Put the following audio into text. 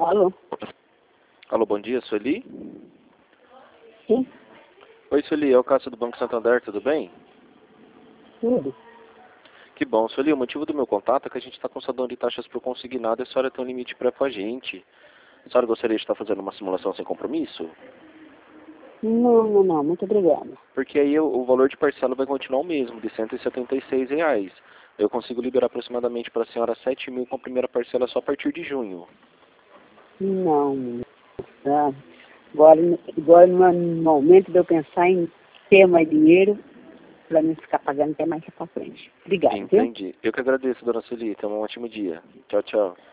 Alô? Alô, bom dia, Sueli? Sim, Oi, Sueli, é o Cássio do Banco Santander, tudo bem? tudo. Que bom, Sueli, o motivo do meu contato é que a gente está com saldo de taxas por consignado e a senhora tem um limite pré com a gente. A senhora gostaria de estar fazendo uma simulação sem compromisso? Não, muito obrigada. Porque aí o valor de parcela vai continuar o mesmo, de R$ 176. Eu consigo liberar aproximadamente para a senhora 7 mil com a primeira parcela só a partir de junho. Não, tá. Agora não é momento de eu pensar em ter mais dinheiro para não ficar pagando até mais pra frente. Obrigada, viu? Entendi. Eu que agradeço, dona Sueli. Tenha um ótimo dia. Tchau, tchau.